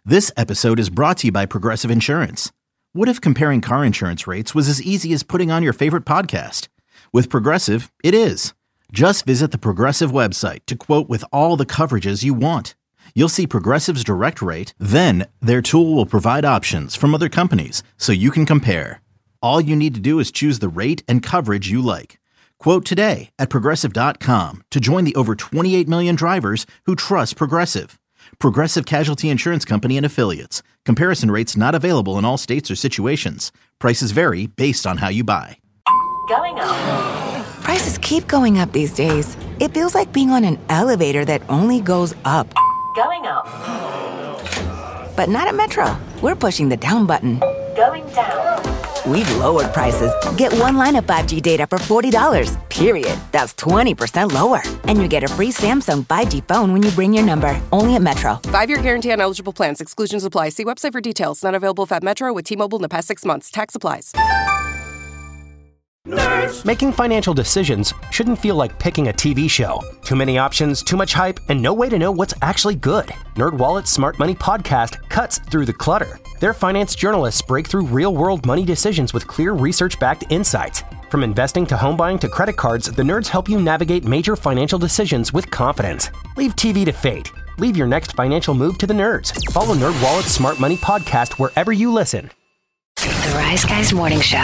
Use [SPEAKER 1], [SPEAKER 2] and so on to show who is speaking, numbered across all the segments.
[SPEAKER 1] This episode is brought to you by Progressive Insurance. What if comparing car insurance rates was as easy as putting on your favorite podcast? With Progressive, it is. Just visit the Progressive website to quote with all the coverages you want. You'll see Progressive's direct rate, then their tool will provide options from other companies so you can compare. All you need to do is choose the rate and coverage you like. Quote today at Progressive.com to join the over 28 million drivers who trust Progressive. Progressive Casualty Insurance Company and Affiliates. Comparison rates not available in all states or situations. Prices vary based on how you buy.
[SPEAKER 2] Going up.
[SPEAKER 3] Prices keep going up these days. It feels like being on an elevator that only goes up.
[SPEAKER 2] Going up.
[SPEAKER 3] But not at Metro. We're pushing the down button.
[SPEAKER 2] Going down.
[SPEAKER 3] We've lowered prices. Get one line of 5G data for $40, period. That's 20% lower. And you get a free Samsung 5G phone when you bring your number. Only at Metro.
[SPEAKER 4] 5-year guarantee on eligible plans. Exclusions apply. See website for details. Not available at Metro with T-Mobile in the past 6 months. Tax applies.
[SPEAKER 5] Nerds. Making financial decisions shouldn't feel like picking a TV show. Too many options, too much hype, and no way to know what's actually good. NerdWallet's Smart Money Podcast cuts through the clutter. Their finance journalists break through real-world money decisions with clear research-backed insights. From investing to home buying to credit cards, the nerds help you navigate major financial decisions with confidence. Leave TV to fate. Leave your next financial move to the nerds. Follow NerdWallet's Smart Money Podcast wherever you listen.
[SPEAKER 6] The Rise Guys Morning Show.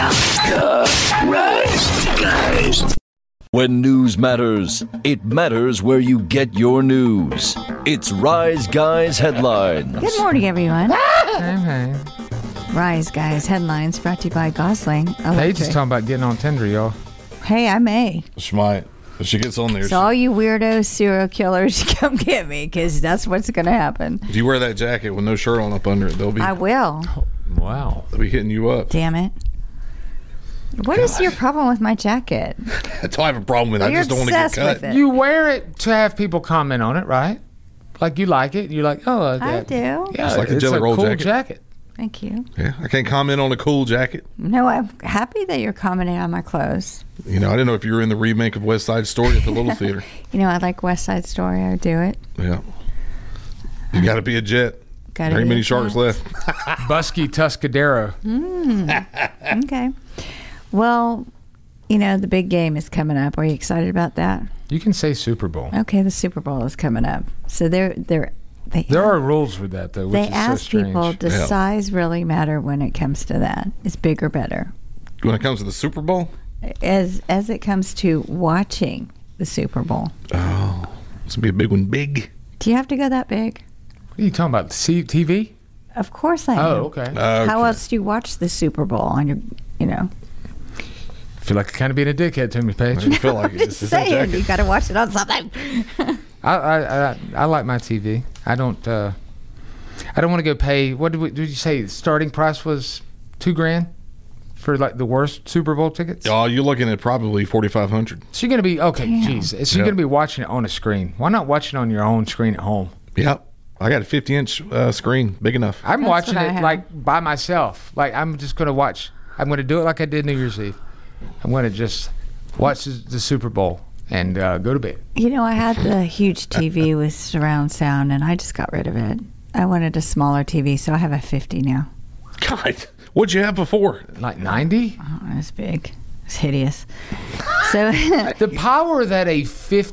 [SPEAKER 7] Rise Guys. When news matters, it matters where you get your news. It's Rise Guys Headlines.
[SPEAKER 8] Good morning, everyone.
[SPEAKER 9] Hey.
[SPEAKER 8] Rise Guys Headlines brought to you by Gosling Electric.
[SPEAKER 9] Hey, just talking about getting on Tinder, y'all.
[SPEAKER 8] Hey, I may.
[SPEAKER 10] She might. If she gets on there.
[SPEAKER 8] So all you weirdos, serial killers, come get me, because that's what's going to happen.
[SPEAKER 10] If you wear that jacket with no shirt on up under it, they'll be.
[SPEAKER 8] I will.
[SPEAKER 9] Wow.
[SPEAKER 10] They'll be hitting you up.
[SPEAKER 8] Damn it. What is your problem with my jacket?
[SPEAKER 10] That's all I have a problem with. I just don't want to get cut.
[SPEAKER 9] You wear it to have people comment on it, right? Like you like it. You're like, oh,
[SPEAKER 8] I do.
[SPEAKER 9] Yeah,
[SPEAKER 10] it's like a Jelly Roll
[SPEAKER 9] cool
[SPEAKER 10] jacket.
[SPEAKER 8] Thank you.
[SPEAKER 10] Yeah, I can't comment on a cool jacket.
[SPEAKER 8] No, I'm happy that you're commenting on my clothes.
[SPEAKER 10] You know, I didn't know if you were in the remake of West Side Story at the Little Theater.
[SPEAKER 8] You know, I like West Side Story. I do it.
[SPEAKER 10] Yeah. You got to be a jet. There ain't many sharks left.
[SPEAKER 9] Busky Tuscadero.
[SPEAKER 8] Okay. Well, you know, the big game is coming up. Are you excited about that?
[SPEAKER 9] You can say Super Bowl.
[SPEAKER 8] Okay, the Super Bowl is coming up. So there
[SPEAKER 9] are rules for that, though, which
[SPEAKER 8] they
[SPEAKER 9] is
[SPEAKER 8] ask
[SPEAKER 9] so strange.
[SPEAKER 8] people, does size really matter when it comes to that? Is bigger better?
[SPEAKER 10] When it comes to the Super Bowl?
[SPEAKER 8] As it comes to watching the Super Bowl.
[SPEAKER 10] Oh, this will be a big one. Big.
[SPEAKER 8] Do you have to go that big?
[SPEAKER 9] What are you talking about? TV?
[SPEAKER 8] Of course I do.
[SPEAKER 9] Oh, okay.
[SPEAKER 8] How else do you watch the Super Bowl on your,
[SPEAKER 9] I feel like I'm kind of being a dickhead to me, Paige.
[SPEAKER 10] You feel like
[SPEAKER 8] it's just saying, you got to watch it on something.
[SPEAKER 9] I like my TV. I don't want to go pay. What did you say? The starting price was $2,000 for like the worst Super Bowl tickets.
[SPEAKER 10] Oh, you're looking at probably $4,500.
[SPEAKER 9] So you're gonna be okay.
[SPEAKER 8] Damn.
[SPEAKER 9] Jeez, so you're gonna be watching it on a screen. Why not watch it on your own screen at home?
[SPEAKER 10] Yep. I got a 50-inch screen, big enough.
[SPEAKER 9] I'm watching it like by myself. Like I'm just gonna watch. I'm gonna do it like I did New Year's Eve. I'm gonna just watch the Super Bowl and go to bed.
[SPEAKER 8] You know, I had the huge TV with surround sound, and I just got rid of it. I wanted a smaller TV, so I have a 50 now.
[SPEAKER 10] God, what'd you have before?
[SPEAKER 9] Like 90?
[SPEAKER 8] Oh, it's big. It's hideous. So
[SPEAKER 9] the power that a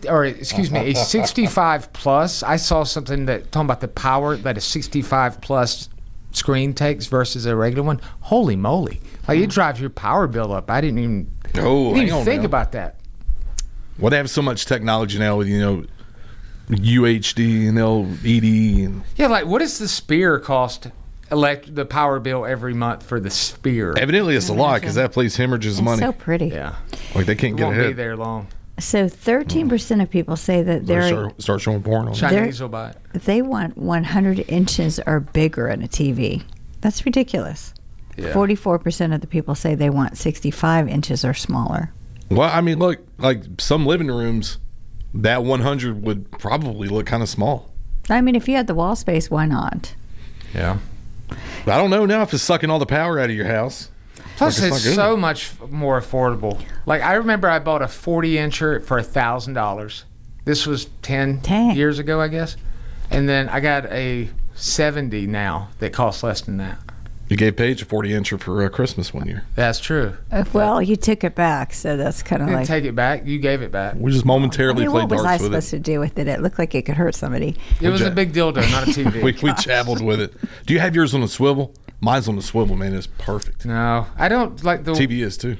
[SPEAKER 9] 65 plus. I saw something that talking about the power that a 65 plus screen takes versus a regular one. Holy moly! Like it drives your power bill up. I didn't even think about that.
[SPEAKER 10] Well, they have so much technology now with UHD and LED. And
[SPEAKER 9] yeah, like what does the Spear cost? The power bill every month for the Spear.
[SPEAKER 10] Evidently, it's a lot because that place hemorrhages money.
[SPEAKER 8] So pretty.
[SPEAKER 9] Yeah,
[SPEAKER 10] like they can't get
[SPEAKER 9] won't
[SPEAKER 10] ahead.
[SPEAKER 9] Be there long.
[SPEAKER 8] So 13% of people say that they're
[SPEAKER 10] start showing porn on
[SPEAKER 9] Chinese will buy it.
[SPEAKER 8] They want 100 inches or bigger in a TV. That's ridiculous. Yeah. 44% of the people say they want 65 inches or smaller.
[SPEAKER 10] Well, I mean, look, like some living rooms, that 100 would probably look kind of small.
[SPEAKER 8] I mean, if you had the wall space, why not?
[SPEAKER 9] Yeah.
[SPEAKER 10] But I don't know now if it's sucking all the power out of your house.
[SPEAKER 9] Plus, it's so much more affordable. Like, I remember I bought a 40-incher for $1,000. This was 10 years ago, I guess. And then I got a 70 now that cost less than that.
[SPEAKER 10] You gave Paige a 40-incher for Christmas one year.
[SPEAKER 9] That's true.
[SPEAKER 8] Well, you took it back, so that's kind of
[SPEAKER 9] I didn't
[SPEAKER 8] like.
[SPEAKER 9] take it back. You gave it back.
[SPEAKER 10] We just momentarily played
[SPEAKER 8] what was I
[SPEAKER 10] darts with
[SPEAKER 8] supposed to do with it? It looked like it could hurt somebody.
[SPEAKER 9] It was a big dildo, not a TV.
[SPEAKER 10] we jabbled with it. Do you have yours on a swivel? Mine's on a swivel, man. It's perfect.
[SPEAKER 9] No, I don't like the
[SPEAKER 10] TV is too.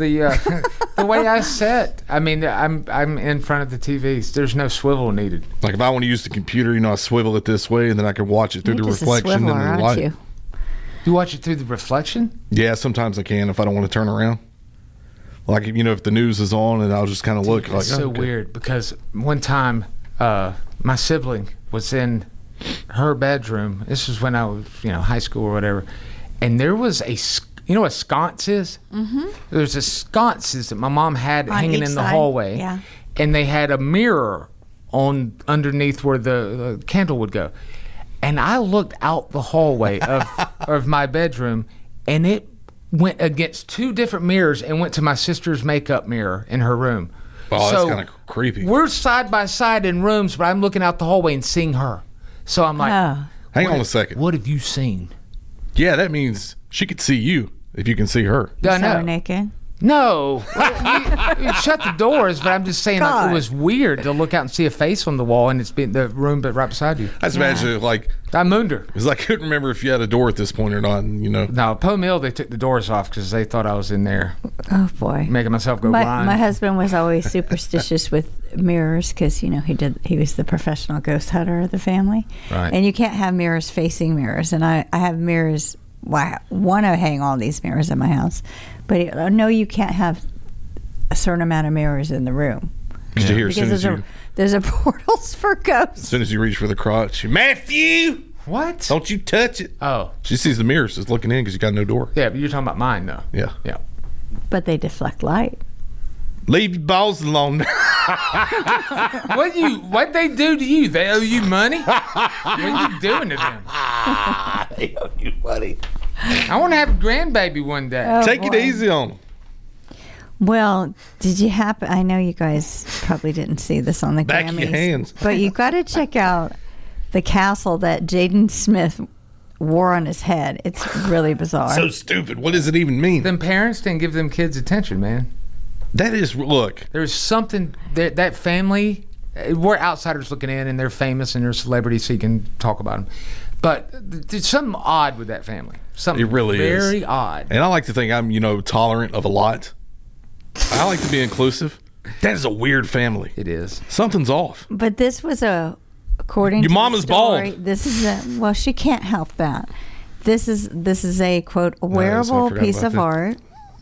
[SPEAKER 9] The way I sit. I mean, I'm in front of the TV. There's no swivel needed.
[SPEAKER 10] Like if I want to use the computer, I swivel it this way, and then I can watch it through
[SPEAKER 8] You're
[SPEAKER 10] the
[SPEAKER 8] just a
[SPEAKER 10] reflection
[SPEAKER 8] swiveler,
[SPEAKER 10] and the
[SPEAKER 8] aren't
[SPEAKER 10] light.
[SPEAKER 8] you?
[SPEAKER 9] You watch it through the reflection?
[SPEAKER 10] Yeah, sometimes I can if I don't want to turn around. Like if the news is on, and I'll just kind of look.
[SPEAKER 9] It's so weird because one time my sibling was in her bedroom. This was when I was high school or whatever, and there was a what a sconce is? Mm-hmm. There's a sconces that my mom had
[SPEAKER 8] on
[SPEAKER 9] hanging
[SPEAKER 8] each
[SPEAKER 9] in the
[SPEAKER 8] side.
[SPEAKER 9] hallway,
[SPEAKER 8] Yeah.
[SPEAKER 9] and they had a mirror on underneath where the candle would go. And I looked out the hallway of my bedroom, and it went against two different mirrors and went to my sister's makeup mirror in her room.
[SPEAKER 10] Oh, that's kind of creepy.
[SPEAKER 9] We're side by side in rooms, but I'm looking out the hallway and seeing her. So I'm like,
[SPEAKER 10] hang on a second.
[SPEAKER 9] What have you seen?
[SPEAKER 10] Yeah, that means she could see you if you can see her.
[SPEAKER 9] I
[SPEAKER 8] So
[SPEAKER 9] know.
[SPEAKER 8] naked.
[SPEAKER 9] No, you shut the doors, but I'm just saying like, it was weird to look out and see a face on the wall, and it's been the room but right beside you.
[SPEAKER 10] I just imagine
[SPEAKER 9] I mooned her.
[SPEAKER 10] It's like I couldn't remember if you had a door at this point or not.
[SPEAKER 9] No, Poe Mill, they took the doors off because they thought I was in there.
[SPEAKER 8] Oh boy,
[SPEAKER 9] making myself go blind.
[SPEAKER 8] My husband was always superstitious with mirrors because he was the professional ghost hunter of the family,
[SPEAKER 9] right?
[SPEAKER 8] And you can't have mirrors facing mirrors, and I have mirrors. Well, I want to hang all these mirrors in my house, but no, you can't have a certain amount of mirrors in the room.
[SPEAKER 10] Because you hear
[SPEAKER 8] there's a portals for ghosts.
[SPEAKER 10] As soon as you reach for the crotch, Matthew,
[SPEAKER 9] what?
[SPEAKER 10] Don't you touch it?
[SPEAKER 9] Oh,
[SPEAKER 10] she sees the mirrors, just looking in because you got no door.
[SPEAKER 9] Yeah, but you're talking about mine though.
[SPEAKER 10] Yeah.
[SPEAKER 8] But they deflect light.
[SPEAKER 10] Leave your balls alone.
[SPEAKER 9] What they do to you? They owe you money? What are you doing to them?
[SPEAKER 10] They owe you money.
[SPEAKER 9] I want to have a grandbaby one day.
[SPEAKER 8] Oh,
[SPEAKER 10] Take it easy on them.
[SPEAKER 8] Well, did you happen? I know you guys probably didn't see this on the
[SPEAKER 10] Back
[SPEAKER 8] Grammys,
[SPEAKER 10] of your hands.
[SPEAKER 8] but you got to check out the castle that Jaden Smith wore on his head. It's really bizarre.
[SPEAKER 10] So stupid. What does it even mean?
[SPEAKER 9] Them parents didn't give them kids attention, man.
[SPEAKER 10] That is, look.
[SPEAKER 9] There's something that family. We're outsiders looking in, and they're famous and they're celebrities, so you can talk about them. But there's something odd with that family. Something
[SPEAKER 10] It really
[SPEAKER 9] very
[SPEAKER 10] is.
[SPEAKER 9] odd.
[SPEAKER 10] And I like to think I'm, tolerant of a lot. I like to be inclusive. That is a weird family.
[SPEAKER 9] It is.
[SPEAKER 10] Something's off.
[SPEAKER 8] But this was according
[SPEAKER 10] Your
[SPEAKER 8] to
[SPEAKER 10] mama's
[SPEAKER 8] the story,
[SPEAKER 10] bald.
[SPEAKER 8] This is well, she can't help that. This is a quote wearable piece of art.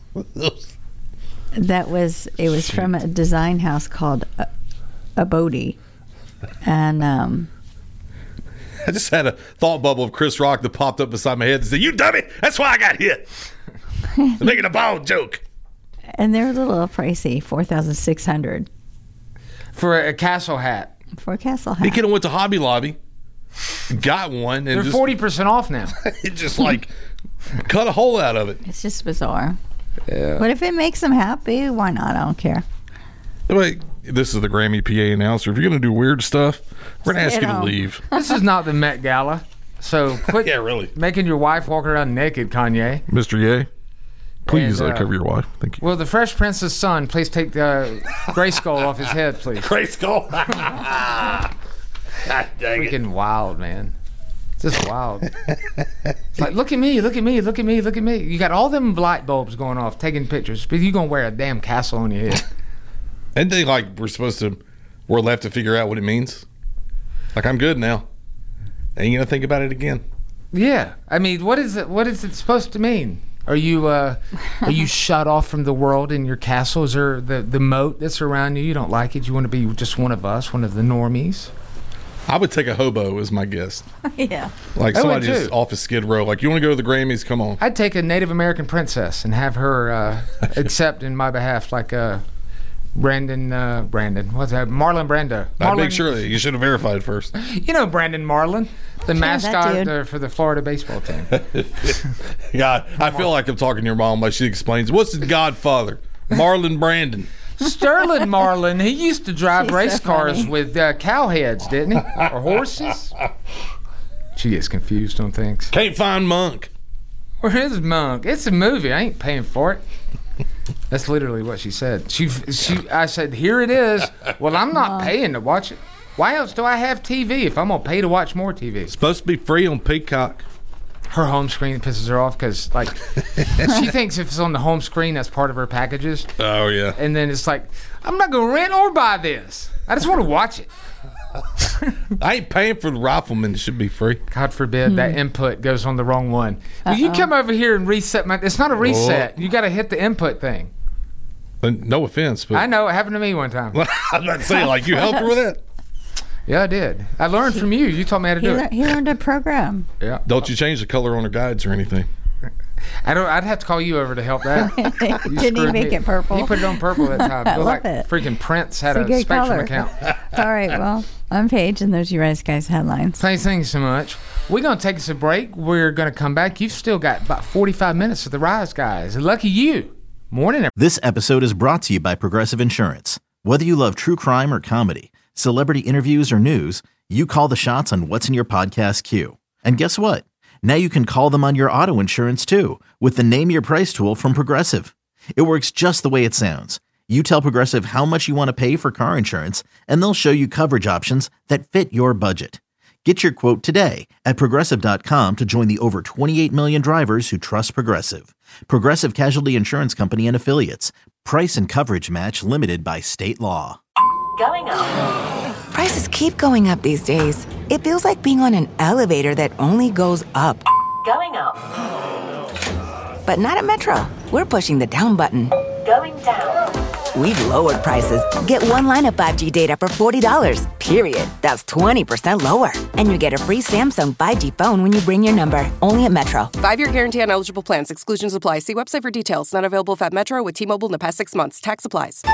[SPEAKER 8] It was from a design house called Abodi, and
[SPEAKER 10] I just had a thought bubble of Chris Rock that popped up beside my head and said, "You dummy! That's why I got hit." I'm making a bald joke.
[SPEAKER 8] And they're a little pricey, $4,600
[SPEAKER 9] for a castle hat.
[SPEAKER 8] For a castle hat,
[SPEAKER 10] He could have went to Hobby Lobby, got one, and
[SPEAKER 9] They're 40% off now.
[SPEAKER 10] It just cut a hole out of it.
[SPEAKER 8] It's just bizarre.
[SPEAKER 9] Yeah.
[SPEAKER 8] But if it makes them happy, why not? I don't care.
[SPEAKER 10] Wait, this is the Grammy PA announcer. If you're going to do weird stuff, we're going to ask you to leave.
[SPEAKER 9] This is not the Met Gala, so quit
[SPEAKER 10] Yeah, really.
[SPEAKER 9] making your wife walk around naked, Kanye.
[SPEAKER 10] Mr. Ye, please
[SPEAKER 9] And,
[SPEAKER 10] cover your wife. Thank you.
[SPEAKER 9] Will the Fresh Prince's son please take the gray skull off his head, please?
[SPEAKER 10] Gray skull. God dang
[SPEAKER 9] Freaking wild, man. Just wild. It's like, look at me, look at me, look at me, look at me. You got all them light bulbs going off, taking pictures, but you gonna wear a damn castle on your head.
[SPEAKER 10] And they we're left to figure out what it means. Like, I'm good now. Ain't gonna think about it again.
[SPEAKER 9] Yeah, I mean, what is it supposed to mean? Are you shut off from the world in your castle? Is there the moat that's around you? You don't like it? You want to be just one of us, one of the normies?
[SPEAKER 10] I would take a hobo as my guest.
[SPEAKER 8] Yeah.
[SPEAKER 10] Like
[SPEAKER 9] I would
[SPEAKER 10] somebody just
[SPEAKER 9] too.
[SPEAKER 10] off a Skid Row. Like, you want to go to the Grammys? Come on.
[SPEAKER 9] I'd take a Native American princess and have her accept in my behalf, like Brandon, what's that? Marlon Brando.
[SPEAKER 10] I'd make sure that you should have verified first.
[SPEAKER 9] You know Brandon Marlon, the
[SPEAKER 8] that
[SPEAKER 9] mascot
[SPEAKER 8] dude.
[SPEAKER 9] for the Florida baseball team.
[SPEAKER 10] God, I feel like I'm talking to your mom like she explains. What's the Godfather? Marlon Brandon.
[SPEAKER 9] Sterling Marlin, he used to drive
[SPEAKER 8] She's
[SPEAKER 9] race
[SPEAKER 8] so
[SPEAKER 9] cars
[SPEAKER 8] funny.
[SPEAKER 9] with cow heads, didn't he? Or horses? She gets confused on things.
[SPEAKER 10] Can't find Monk.
[SPEAKER 9] Where is Monk? It's a movie. I ain't paying for it. That's literally what she said. I said, here it is. Well, I'm not paying to watch it. Why else do I have TV if I'm going to pay to watch more TV?
[SPEAKER 10] It's supposed to be free on Peacock.
[SPEAKER 9] Her home screen pisses her off because, like, she thinks if it's on the home screen, that's part of her packages.
[SPEAKER 10] Oh, yeah.
[SPEAKER 9] And then it's like, I'm not going to rent or buy this. I just want to watch it.
[SPEAKER 10] I ain't paying for the Rifleman. It should be free.
[SPEAKER 9] God forbid that input goes on the wrong one. Will you come over here and reset my... It's not a reset. You got to hit the input thing.
[SPEAKER 10] No offense, but...
[SPEAKER 9] I know. It happened to me one time.
[SPEAKER 10] I was about to say, like, you helped her with that?
[SPEAKER 9] Yeah, I did. I learned from you. You taught me how to do it.
[SPEAKER 8] He learned a program.
[SPEAKER 9] Yeah.
[SPEAKER 10] Don't you change the color on her guides or anything?
[SPEAKER 9] I'd have to call you over to help that.
[SPEAKER 8] Didn't he make it purple?
[SPEAKER 9] He put it on purple that time.
[SPEAKER 8] I love
[SPEAKER 9] like
[SPEAKER 8] it.
[SPEAKER 9] Freaking Prince had a Spectrum
[SPEAKER 8] color.
[SPEAKER 9] account.
[SPEAKER 8] All right, well, I'm Paige, and there's your Rise Guys headlines.
[SPEAKER 9] Thank you so much. We're going to take us a break. We're going to come back. You've still got about 45 minutes of the Rise Guys. Lucky you. Morning.
[SPEAKER 1] This episode is brought to you by Progressive Insurance. Whether you love true crime or comedy, celebrity interviews or news, you call the shots on what's in your podcast queue. And guess what? Now you can call them on your auto insurance too with the Name Your Price tool from Progressive. It works just the way it sounds. You tell Progressive how much you want to pay for car insurance, and they'll show you coverage options that fit your budget. Get your quote today at Progressive.com to join the over 28 million drivers who trust Progressive. Progressive Casualty Insurance Company and Affiliates. Price and coverage match limited by state law.
[SPEAKER 2] Going up.
[SPEAKER 3] Prices keep going up these days. It feels like being on an elevator that only goes up.
[SPEAKER 2] Going up.
[SPEAKER 3] But not at Metro. We're pushing the down button.
[SPEAKER 2] Going down.
[SPEAKER 3] We've lowered prices. Get one line of 5G data for $40, period. That's 20% lower. And you get a free Samsung 5G phone when you bring your number. Only at Metro.
[SPEAKER 4] 5-year guarantee on eligible plans. Exclusions apply. See website for details. Not available at Metro with T-Mobile in the past 6 months. Tax applies.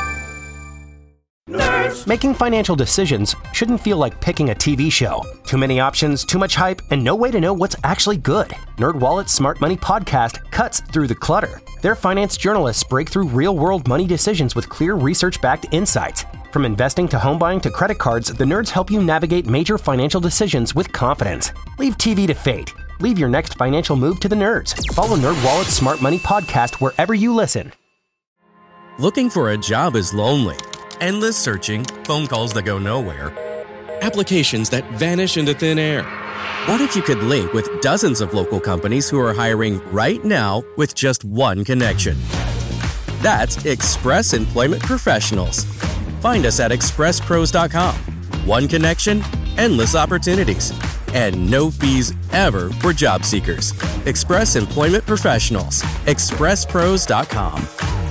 [SPEAKER 5] Nerds. Making financial decisions shouldn't feel like picking a TV show. Too many options, too much hype, and no way to know what's actually good. NerdWallet's Smart Money Podcast cuts through the clutter. Their finance journalists break through real-world money decisions with clear research-backed insights. From investing to home buying to credit cards, the nerds help you navigate major financial decisions with confidence. Leave TV to fate. Leave your next financial move to the nerds. Follow NerdWallet's Smart Money Podcast wherever you listen.
[SPEAKER 11] Looking for a job is lonely. Endless searching, phone calls that go nowhere, applications that vanish into thin air. What if you could link with dozens of local companies who are hiring right now with just one connection? That's Express Employment Professionals. Find us at expresspros.com. One connection, endless opportunities, and no fees ever for job seekers. Express Employment Professionals. expresspros.com.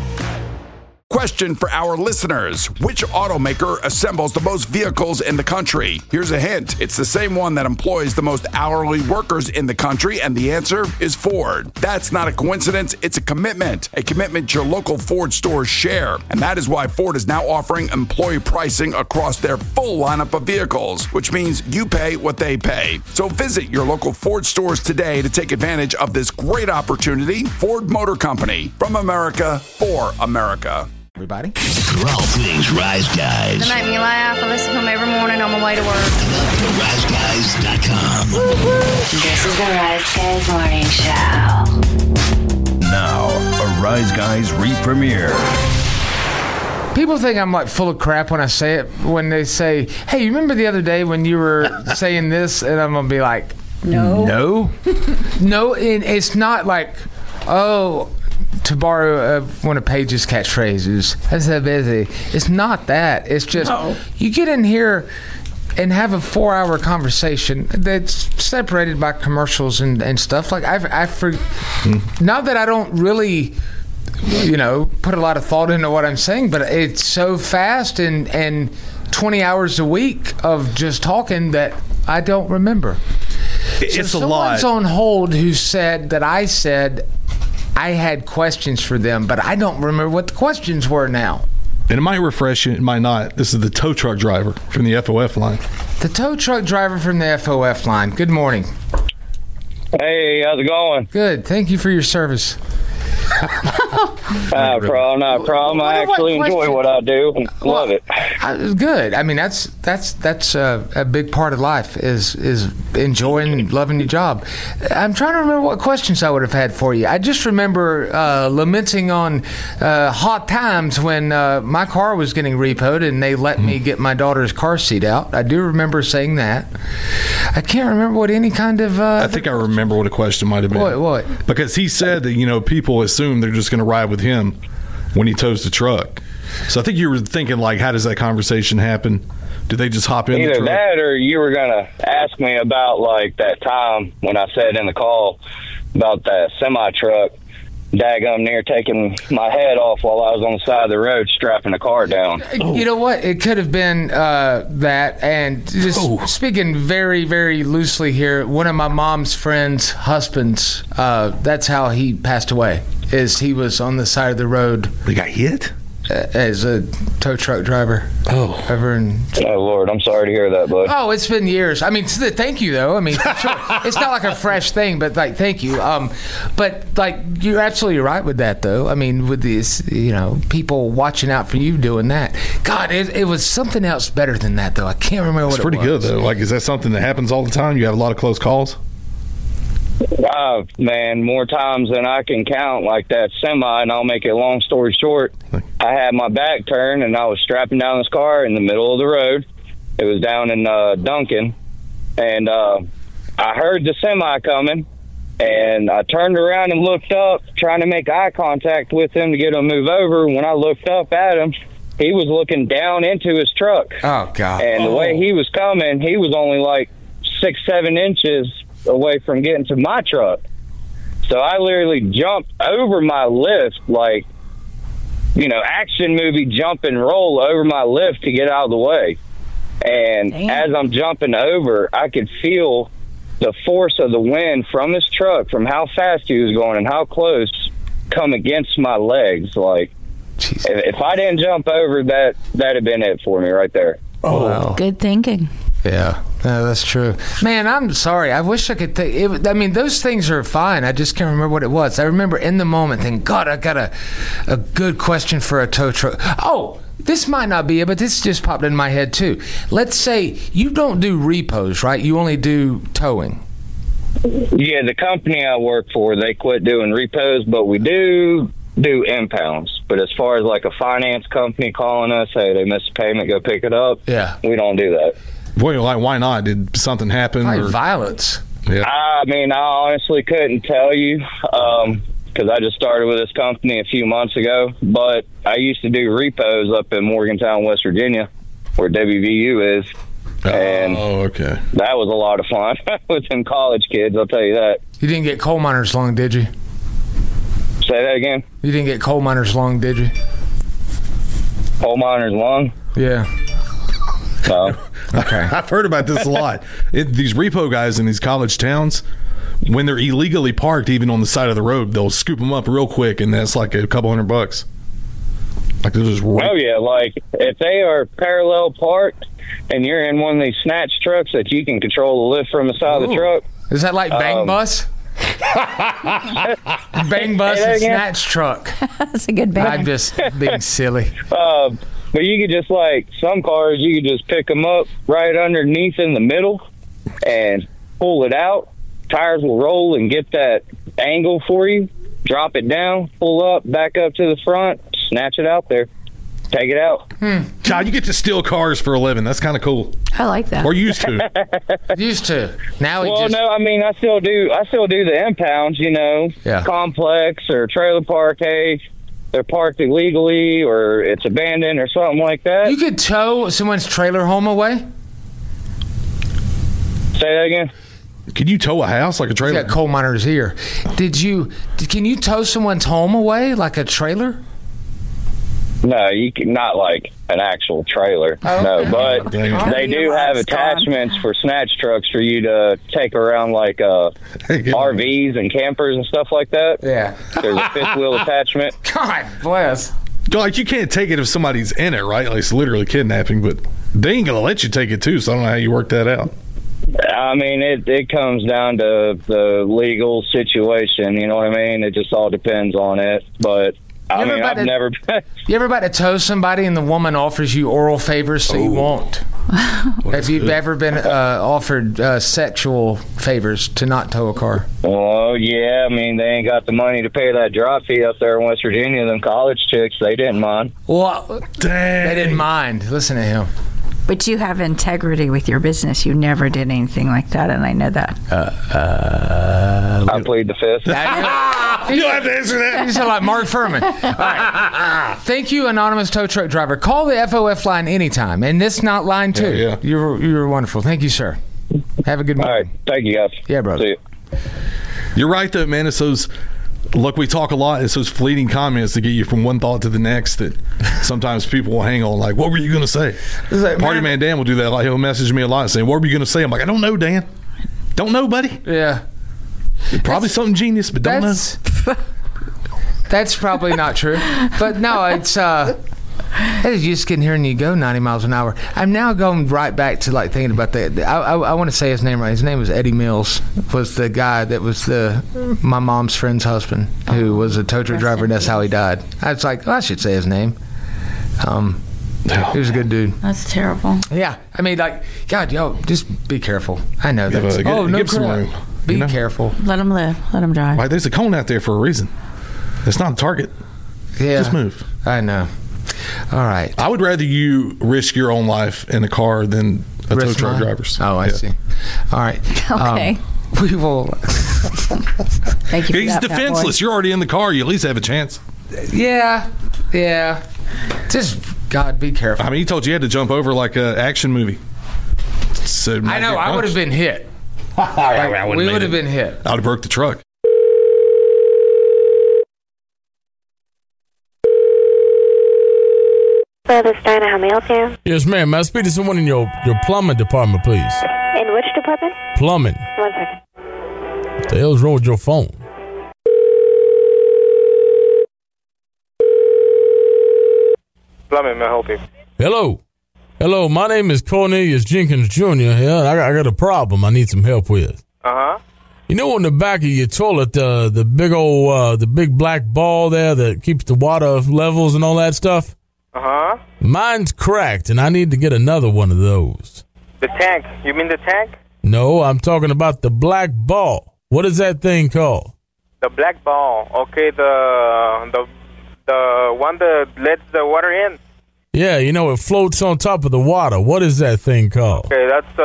[SPEAKER 12] Question for our listeners. Which automaker assembles the most vehicles in the country? Here's a hint. It's the same one that employs the most hourly workers in the country, and the answer is Ford. That's not a coincidence. It's a commitment your local Ford stores share. And that is why Ford is now offering employee pricing across their full lineup of vehicles, which means you pay what they pay. So visit your local Ford stores today to take advantage of this great opportunity. Ford Motor Company, from America, for America.
[SPEAKER 9] Everybody.
[SPEAKER 13] For all things Rise Guys.
[SPEAKER 14] They make me laugh. I listen to them every morning on my way to work.
[SPEAKER 13] Go to RiseGuys.com.
[SPEAKER 6] This is the Rise Guys Morning Show.
[SPEAKER 7] Now, a Rise Guys re-premiere.
[SPEAKER 9] People think I'm like full of crap when I say it. When they say, "Hey, you remember the other day when you were saying this?" And I'm gonna be like,
[SPEAKER 8] "No,
[SPEAKER 9] no." And it's not like, oh. To borrow one of Paige's catchphrases, I'm so busy. It's not that. It's just you get in here and have a 4-hour conversation that's separated by commercials and stuff. Like not that I don't really, put a lot of thought into what I'm saying, but it's so fast and 20 hours a week of just talking that I don't remember.
[SPEAKER 10] It's a lot.
[SPEAKER 9] Someone's on hold who said that I said I had questions for them, but I don't remember what the questions were now.
[SPEAKER 10] And it might refresh you, it might not. This is the tow truck driver from the FOF line.
[SPEAKER 9] The tow truck driver from the FOF line. Good morning.
[SPEAKER 15] Hey, how's it going?
[SPEAKER 9] Good. Thank you for your service.
[SPEAKER 15] Not a problem. I actually enjoy what I do. Love it.
[SPEAKER 9] Good. I mean, that's a big part of life is enjoying and loving your job. I'm trying to remember what questions I would have had for you. I just remember lamenting on hot times when my car was getting repoed and they let me get my daughter's car seat out. I do remember saying that. I can't remember what any kind of...
[SPEAKER 10] I think I remember what a question might have been.
[SPEAKER 9] What?
[SPEAKER 10] Because he said that, people assume they're just going to ride with him when he tows the truck. So I think you were thinking, like, how does that conversation happen? Do they just hop in the truck?
[SPEAKER 15] Either that or you were going to ask me about, like, that time when I said in the call about that semi-truck daggum near taking my head off while I was on the side of the road strapping the car down.
[SPEAKER 9] You know what? It could have been that. And just speaking very, very loosely here, one of my mom's friends' husbands, that's how he passed away, is he was on the side of the road.
[SPEAKER 10] He got hit?
[SPEAKER 9] As a tow truck driver.
[SPEAKER 15] Oh, Lord, I'm sorry to hear that, bud.
[SPEAKER 9] Oh, it's been years. I mean, thank you, though. I mean, for sure. It's not like a fresh thing, but like, thank you. But like, you're absolutely right with that, though. I mean, with these, people watching out for you doing that. God, it was something else better than that, though. I can't remember what it was.
[SPEAKER 10] It's pretty good, though. Like, is that something that happens all the time? You have a lot of close calls?
[SPEAKER 15] Man, more times than I can count, like that semi, and I'll make it a long story short. I had my back turned, and I was strapping down this car in the middle of the road. It was down in Duncan, and I heard the semi coming, and I turned around and looked up, trying to make eye contact with him to get him to move over. When I looked up at him, he was looking down into his truck.
[SPEAKER 9] Oh, God.
[SPEAKER 15] And the way he was coming, he was only like 6-7 inches away from getting to my truck. So I literally jumped over my lift, like, action movie jump and roll over my lift to get out of the way. And as I'm jumping over, I could feel the force of the wind from his truck, from how fast he was going and how close, come against my legs. Like, if I didn't jump over, that'd have been it for me right there.
[SPEAKER 8] Oh, wow. Good thinking.
[SPEAKER 9] Yeah, that's true. Man, I'm sorry. I wish I could think. I mean, those things are fine. I just can't remember what it was. I remember in the moment thinking, God, I got a good question for a tow truck. Oh, this might not be it, but this just popped in my head too. Let's say you don't do repos, right? You only do towing.
[SPEAKER 15] Yeah, the company I work for, they quit doing repos, but we do impounds. But as far as like a finance company calling us, hey, they missed a payment, go pick it up.
[SPEAKER 9] Yeah,
[SPEAKER 15] we don't do that.
[SPEAKER 10] Well, why not? Did something happen?
[SPEAKER 9] Or violence?
[SPEAKER 10] Yeah.
[SPEAKER 15] I mean, I honestly couldn't tell you because I just started with this company a few months ago. But I used to do repos up in Morgantown, West Virginia, where WVU is. And
[SPEAKER 10] okay.
[SPEAKER 15] That was a lot of fun with them college kids, I'll tell you that.
[SPEAKER 9] You didn't get coal miners long, did you?
[SPEAKER 15] Say that again?
[SPEAKER 9] You didn't get coal miners long, did you?
[SPEAKER 15] Coal miners long?
[SPEAKER 9] Yeah.
[SPEAKER 15] No.
[SPEAKER 10] Okay. I've heard about this a lot. These repo guys in these college towns, when they're illegally parked, even on the side of the road, they'll scoop them up real quick, and that's like a couple $100. Like they'll just
[SPEAKER 15] Oh yeah, like if they are parallel parked and you're in one of these snatch trucks that you can control the lift from the side of the truck.
[SPEAKER 9] Is that like Bang Bus? Bang Bus and snatch truck.
[SPEAKER 8] That's a good bang.
[SPEAKER 9] I'm just being silly.
[SPEAKER 15] But you could just, like, some cars, you could just pick them up right underneath in the middle and pull it out. Tires will roll and get that angle for you. Drop it down, pull up, back up to the front, snatch it out there. Take it out.
[SPEAKER 10] Child, you get to steal cars for a living. That's kind of cool.
[SPEAKER 8] I like that.
[SPEAKER 10] Or used to.
[SPEAKER 9] Used to. Now
[SPEAKER 15] no, I mean, I still do the impounds, complex or trailer park. Hey, they're parked illegally or it's abandoned or something like that.
[SPEAKER 9] You could tow someone's trailer home away?
[SPEAKER 15] Say that again?
[SPEAKER 10] Can you tow a house like a trailer?
[SPEAKER 9] Yeah, coal miners here. Can you tow someone's home away like a trailer?
[SPEAKER 15] No, you can not like an actual trailer. No, but they do have attachments for snatch trucks for you to take around like RVs and campers and stuff like that.
[SPEAKER 9] Yeah.
[SPEAKER 15] There's a fifth wheel attachment.
[SPEAKER 9] God bless.
[SPEAKER 10] Like you can't take it if somebody's in it, right? Like it's literally kidnapping, but they ain't gonna let you take it too, so I don't know how you work that out.
[SPEAKER 15] I mean, it comes down to the legal situation. You know what I mean? It just all depends on it. But I mean, I've never.
[SPEAKER 9] You ever about to tow somebody and the woman offers you oral favors so you won't? Have you ever been offered sexual favors to not tow a car?
[SPEAKER 15] Well, yeah. I mean, they ain't got the money to pay that drop fee up there in West Virginia. Them college chicks, they didn't mind.
[SPEAKER 9] Well, they didn't mind. Listen to him.
[SPEAKER 8] But you have integrity with your business. You never did anything like that, and I know that.
[SPEAKER 15] I plead the fifth.
[SPEAKER 10] You don't have to answer that.
[SPEAKER 9] You sound like Mark Furman. All right. Thank you, anonymous tow truck driver. Call the FOF line anytime, and this not line too.
[SPEAKER 10] Yeah.
[SPEAKER 9] You're wonderful. Thank you, sir. Have a good morning.
[SPEAKER 15] All right. Thank you, guys.
[SPEAKER 9] Yeah, brother.
[SPEAKER 15] See you.
[SPEAKER 10] You're right, though, man. It's those. Look, we talk a lot. It's those fleeting comments to get you from one thought to the next that sometimes people will hang on. Like, what were you going to say?
[SPEAKER 9] Like,
[SPEAKER 10] Party man Dan will do that. Like, he'll message me a lot saying, what were you going to say? I'm like, I don't know, Dan. Don't know, buddy.
[SPEAKER 9] Yeah.
[SPEAKER 10] Probably something genius, but don't know.
[SPEAKER 9] That's probably not true. But no, it's you just getting here and you go 90 miles an hour. I'm now going right back to like thinking about that. I want to say his name right. His name was Eddie Mills. Was the guy that was my mom's friend's husband who was a tow truck driver, and that's how he died. I was like, I should say his name. He was a good dude.
[SPEAKER 8] That's terrible.
[SPEAKER 9] Yeah, I mean, like, God, yo, just be careful. I know that.
[SPEAKER 10] Give some room.
[SPEAKER 9] Be careful.
[SPEAKER 8] Let him live. Let him drive.
[SPEAKER 10] Right, there's a cone out there for a reason. It's not a target.
[SPEAKER 9] Yeah,
[SPEAKER 10] just move.
[SPEAKER 9] I know. All right.
[SPEAKER 10] I would rather you risk your own life in a car than a tow truck driver's.
[SPEAKER 9] Oh, I see. All right.
[SPEAKER 8] Okay.
[SPEAKER 9] We will.
[SPEAKER 8] Thank you. For
[SPEAKER 10] He's
[SPEAKER 8] that,
[SPEAKER 10] defenseless. You're already in the car. You at least have a chance.
[SPEAKER 9] Yeah. Just God, be careful.
[SPEAKER 10] I mean, he told you had to jump over like an action movie. So
[SPEAKER 9] I know. I would have been hit. We would have been hit.
[SPEAKER 10] I would have broke the truck.
[SPEAKER 16] This is Diana. How may I help you?
[SPEAKER 17] Yes, ma'am. May I speak to someone in your plumbing department, please?
[SPEAKER 16] In which department?
[SPEAKER 17] Plumbing.
[SPEAKER 16] 1 second.
[SPEAKER 17] What the hell's wrong with your phone?
[SPEAKER 18] Plumbing, may I help you?
[SPEAKER 17] Hello, my name is Cornelius Jenkins Jr. here. I got a problem I need some help with.
[SPEAKER 18] Uh-huh.
[SPEAKER 17] You know, in the back of your toilet, the big old, the big black ball there that keeps the water levels and all that stuff?
[SPEAKER 18] Uh-huh.
[SPEAKER 17] Mine's cracked, and I need to get another one of those.
[SPEAKER 18] The tank. You mean the tank?
[SPEAKER 17] No, I'm talking about the black ball. What is that thing called?
[SPEAKER 18] The black ball. Okay, the one that lets the water in.
[SPEAKER 17] Yeah, you know, it floats on top of the water. What is that thing called?
[SPEAKER 18] Okay, that's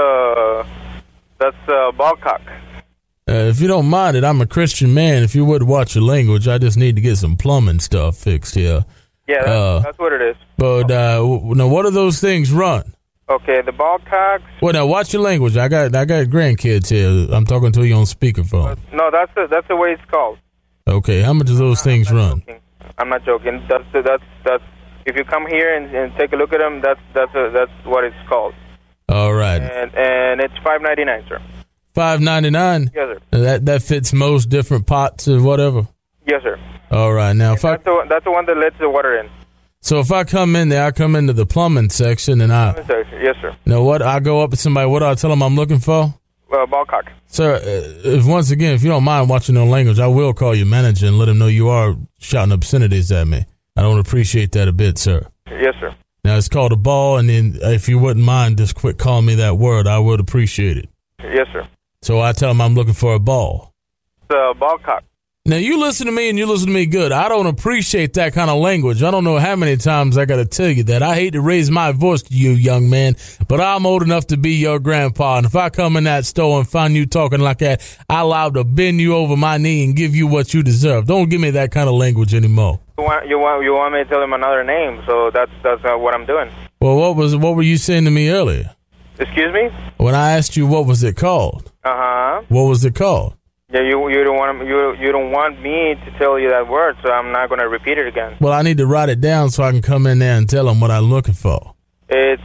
[SPEAKER 18] ball cock.
[SPEAKER 17] If you don't mind it, I'm a Christian man. If you would watch your language, I just need to get some plumbing stuff fixed here.
[SPEAKER 18] Yeah, that's what it is.
[SPEAKER 17] But now, what do those things run?
[SPEAKER 18] Okay, the ball cocks.
[SPEAKER 17] Well, now watch your language. I got grandkids here. I'm talking to you on speakerphone.
[SPEAKER 18] No, that's the way it's called.
[SPEAKER 17] Okay, how much do those things run?
[SPEAKER 18] I'm not joking. That's if you come here and take a look at them, that's what it's called.
[SPEAKER 17] All right.
[SPEAKER 18] And it's $5.99, sir.
[SPEAKER 17] $5.99.
[SPEAKER 18] Yes, sir.
[SPEAKER 17] That fits most different pots or whatever.
[SPEAKER 18] Yes, sir.
[SPEAKER 17] All right. Now,
[SPEAKER 18] that's the one that lets the water in.
[SPEAKER 17] So if I come in there, I come into the plumbing section and
[SPEAKER 18] Yes, sir.
[SPEAKER 17] Now what? I go up to somebody. What do I tell them I'm looking for?
[SPEAKER 18] Ball cock.
[SPEAKER 17] Sir, if you don't mind watching your language, I will call your manager and let him know you are shouting obscenities at me. I don't appreciate that a bit, sir.
[SPEAKER 18] Yes, sir.
[SPEAKER 17] Now, it's called a ball, and then if you wouldn't mind, just quit calling me that word. I would appreciate it.
[SPEAKER 18] Yes, sir.
[SPEAKER 17] So I tell him I'm looking for a ball.
[SPEAKER 18] The ball cock.
[SPEAKER 17] Now, you listen to me, and you listen to me good. I don't appreciate that kind of language. I don't know how many times I got to tell you that. I hate to raise my voice to you, young man, but I'm old enough to be your grandpa, and if I come in that store and find you talking like that, I'm allowed to bend you over my knee and give you what you deserve. Don't give me that kind of language anymore.
[SPEAKER 18] You want me to tell him another name, so that's what I'm doing.
[SPEAKER 17] Well, what were you saying to me earlier?
[SPEAKER 18] Excuse me?
[SPEAKER 17] When I asked you what was it called?
[SPEAKER 18] Uh-huh.
[SPEAKER 17] What was it called?
[SPEAKER 18] Yeah, you don't want me to tell you that word, so I'm not going to repeat it again.
[SPEAKER 17] Well, I need to write it down so I can come in there and tell them what I'm looking for.
[SPEAKER 18] It's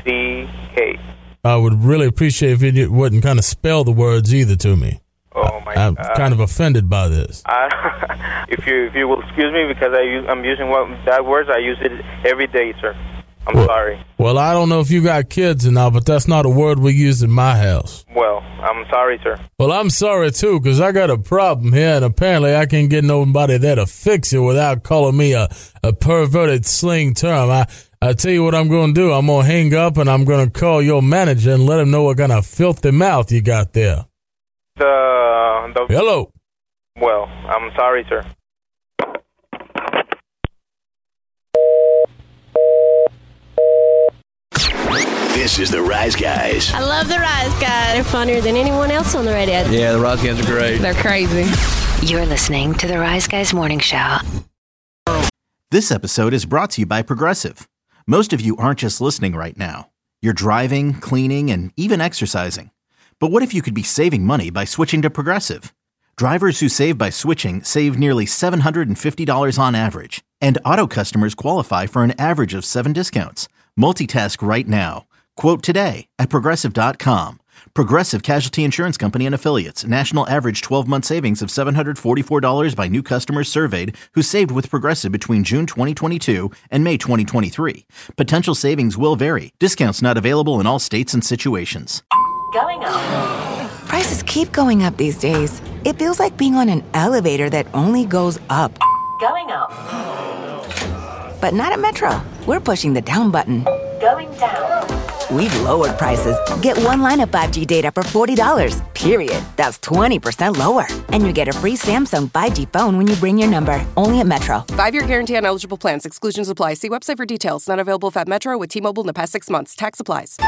[SPEAKER 18] BALLDOCK.
[SPEAKER 17] I would really appreciate if you wouldn't kind of spell the words either to me.
[SPEAKER 18] Oh, my
[SPEAKER 17] I'm kind of offended by this.
[SPEAKER 18] If you will excuse me, because I'm using that words. I use it every day, sir. I'm sorry.
[SPEAKER 17] Well, I don't know if you got kids or not, but that's not a word we use in my house.
[SPEAKER 18] Well, I'm sorry, sir.
[SPEAKER 17] Well, I'm sorry, too, because I got a problem here, and apparently I can't get nobody there to fix it without calling me a perverted slang term. I tell you what I'm going to do. I'm going to hang up, and I'm going to call your manager and let him know what kind of filthy mouth you got there. Hello.
[SPEAKER 18] Well, I'm sorry, sir.
[SPEAKER 13] This is the Rise Guys.
[SPEAKER 19] I love the Rise Guys. They're funnier than anyone else on the radio.
[SPEAKER 20] Yeah, the Rise Guys are great.
[SPEAKER 19] They're crazy.
[SPEAKER 6] You're listening to the Rise Guys Morning Show.
[SPEAKER 1] This episode is brought to you by Progressive. Most of you aren't just listening right now. You're driving, cleaning, and even exercising. But what if you could be saving money by switching to Progressive? Drivers who save by switching save nearly $750 on average. And auto customers qualify for an average of 7 discounts. Multitask right now. Quote today at Progressive.com. Progressive Casualty Insurance Company and Affiliates. National average 12-month savings of $744 by new customers surveyed who saved with Progressive between June 2022 and May 2023. Potential savings will vary. Discounts not available in all states and situations.
[SPEAKER 2] Going up.
[SPEAKER 3] Prices keep going up these days. It feels like being on an elevator that only goes up.
[SPEAKER 2] Going up.
[SPEAKER 3] But not at Metro. We're pushing the down button.
[SPEAKER 2] Going down.
[SPEAKER 3] We've lowered prices. Get one line of 5G data for $40, period. That's 20% lower. And you get a free Samsung 5G phone when you bring your number. Only at Metro.
[SPEAKER 4] 5-year guarantee on eligible plans. Exclusions apply. See website for details. Not available at Metro with T-Mobile in the past 6 months. Tax applies.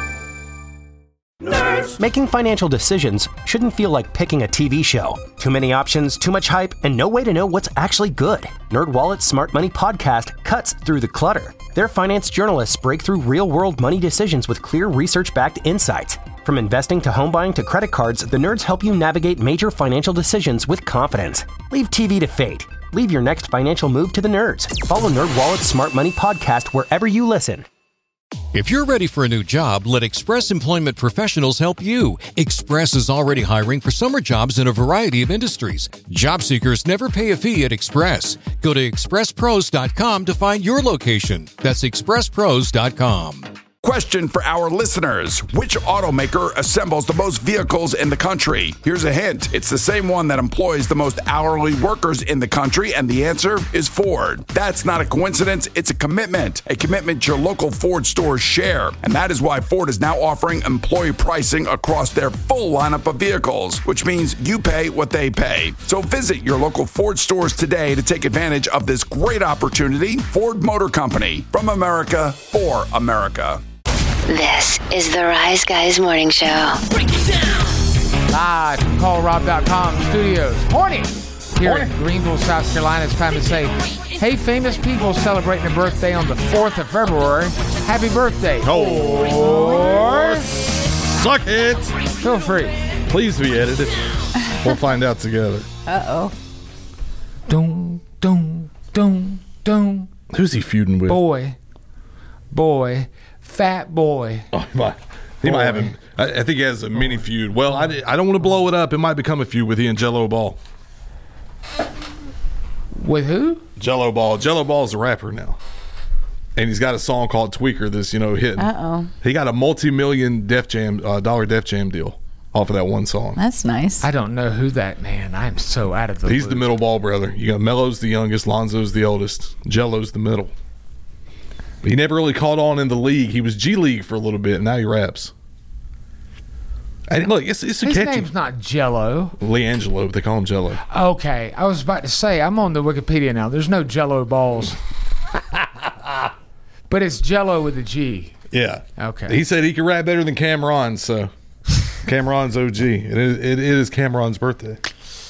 [SPEAKER 5] Nerds. Making financial decisions shouldn't feel like picking a TV show. Too many options, too much hype, and no way to know what's actually good. NerdWallet's Smart Money Podcast cuts through the clutter. Their finance journalists break through real-world money decisions with clear research-backed insights. From investing to home buying to credit cards, the nerds help you navigate major financial decisions with confidence. Leave TV to fate. Leave your next financial move to the nerds. Follow NerdWallet's Smart Money Podcast wherever you listen.
[SPEAKER 21] If you're ready for a new job, let Express Employment Professionals help you. Express is already hiring for summer jobs in a variety of industries. Job seekers never pay a fee at Express. Go to expresspros.com to find your location. That's expresspros.com.
[SPEAKER 12] Question for our listeners. Which automaker assembles the most vehicles in the country? Here's a hint. It's the same one that employs the most hourly workers in the country, and the answer is Ford. That's not a coincidence. It's a commitment your local Ford stores share. And that is why Ford is now offering employee pricing across their full lineup of vehicles, which means you pay what they pay. So visit your local Ford stores today to take advantage of this great opportunity. Ford Motor Company, from America, for America.
[SPEAKER 6] This is the Rise Guys Morning Show.
[SPEAKER 9] Break it down. Live from CallRob.com studios. Horny! Here in Greenville, South Carolina, it's time to say, hey, famous people celebrating a birthday on the 4th of February. Happy birthday.
[SPEAKER 10] Or suck it.
[SPEAKER 9] Feel free.
[SPEAKER 10] Please be edited. We'll find out together.
[SPEAKER 8] Uh-oh.
[SPEAKER 9] Dum.
[SPEAKER 10] Who's he feuding with?
[SPEAKER 9] Boy. Fat boy.
[SPEAKER 10] Oh, he might have him. I think he has a mini feud. Well, I don't want to blow it up. It might become a feud with he and Jello Ball.
[SPEAKER 9] With who?
[SPEAKER 10] Jello Ball. Jello Ball's a rapper now. And he's got a song called Tweaker that's, hit.
[SPEAKER 8] Uh-oh.
[SPEAKER 10] He got a multi-million dollar Def Jam deal off of that one song.
[SPEAKER 8] That's nice.
[SPEAKER 9] I don't know who that man. I'm so out of the
[SPEAKER 10] He's
[SPEAKER 9] loop.
[SPEAKER 10] the middle ball brother. You got Mello's the youngest, Lonzo's the oldest, Jello's the middle. He never really caught on in the league. He was G League for a little bit, and now he raps. And look, it's a
[SPEAKER 9] His
[SPEAKER 10] catchy.
[SPEAKER 9] name's not Jello.
[SPEAKER 10] Leangelo, but they call him Jello.
[SPEAKER 9] Okay, I was about to say, I'm on the Wikipedia now. There's no Jello balls. But it's Jello with a G.
[SPEAKER 10] Yeah.
[SPEAKER 9] Okay.
[SPEAKER 10] He said he could rap better than Cameron, so Cameron's OG. It is Cameron's birthday.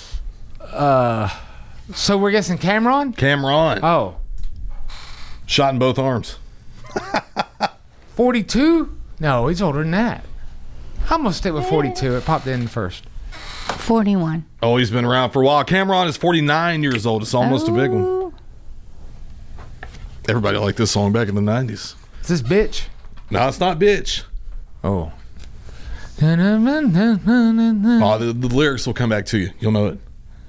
[SPEAKER 9] So we're guessing Cameron?
[SPEAKER 10] Cameron.
[SPEAKER 9] Oh.
[SPEAKER 10] Shot in both arms.
[SPEAKER 9] 42? No, he's older than that. I'm going to stick with 42. It popped in first.
[SPEAKER 8] 41.
[SPEAKER 10] Oh, he's been around for a while. Cameron is 49 years old. It's almost a big one. Everybody liked this song back in the 90s.
[SPEAKER 9] Is this Bitch?
[SPEAKER 10] No, it's not Bitch.
[SPEAKER 9] Oh.
[SPEAKER 10] Oh, the lyrics will come back to you. You'll know it.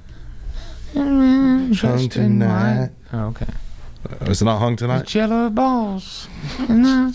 [SPEAKER 10] Hung tonight.
[SPEAKER 9] Oh, okay.
[SPEAKER 10] Is it not hung tonight?
[SPEAKER 9] Jello balls.
[SPEAKER 10] If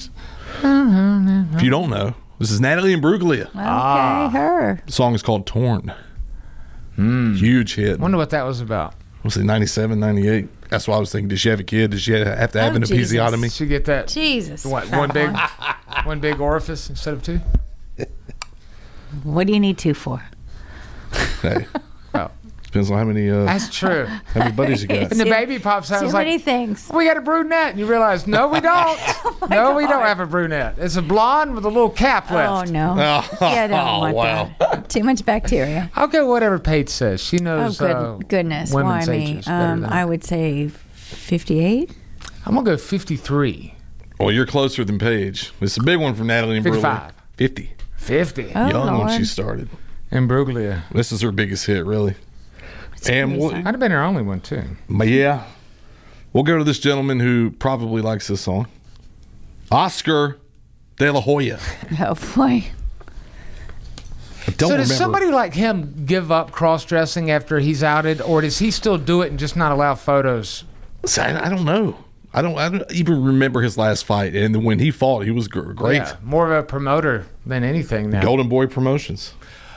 [SPEAKER 10] you don't know, this is Natalie Imbruglia.
[SPEAKER 8] Okay, her.
[SPEAKER 10] The song is called Torn. Huge hit.
[SPEAKER 9] Wonder what that was about.
[SPEAKER 10] Was it 97, 98? That's what I was thinking. Did she have a kid? Did she have to have an episiotomy?
[SPEAKER 9] Did she get that?
[SPEAKER 8] Jesus.
[SPEAKER 9] What, one big orifice instead of two?
[SPEAKER 8] What do you need two for?
[SPEAKER 10] Hey.
[SPEAKER 9] Oh.
[SPEAKER 10] Depends on how many.
[SPEAKER 9] That's true.
[SPEAKER 10] How many buddies you got?
[SPEAKER 9] And the baby pops out.
[SPEAKER 8] Too
[SPEAKER 9] It's like,
[SPEAKER 8] many things.
[SPEAKER 9] we got a brunette. And you realize, no, we don't. No, we don't have a brunette. It's a blonde with a little cap left.
[SPEAKER 8] Oh, no. Yeah, I don't want that. Too much bacteria.
[SPEAKER 9] I'll go whatever Paige says. She knows
[SPEAKER 8] goodness.
[SPEAKER 9] women's
[SPEAKER 8] Why
[SPEAKER 9] ages
[SPEAKER 8] me?
[SPEAKER 9] better than
[SPEAKER 8] I would say 58.
[SPEAKER 9] I'm going to go 53.
[SPEAKER 10] Well, you're closer than Paige. It's a big one from Natalie Imbruglia.
[SPEAKER 9] 55. 50.
[SPEAKER 8] Oh,
[SPEAKER 10] Young when
[SPEAKER 8] Lord.
[SPEAKER 10] she started.
[SPEAKER 9] Imbruglia.
[SPEAKER 10] This is her biggest hit, really. And
[SPEAKER 9] I'd have been her only one, too.
[SPEAKER 10] But yeah. We'll go to this gentleman who probably likes this song. Oscar De La Hoya.
[SPEAKER 8] Oh, boy.
[SPEAKER 10] I don't
[SPEAKER 9] So does
[SPEAKER 10] remember.
[SPEAKER 9] somebody like him give up cross-dressing after he's outed, or does he still do it and just not allow photos?
[SPEAKER 10] See, I don't know. I don't even remember his last fight. And when he fought, he was great.
[SPEAKER 9] Yeah, more of a promoter than anything now.
[SPEAKER 10] Golden Boy Promotions.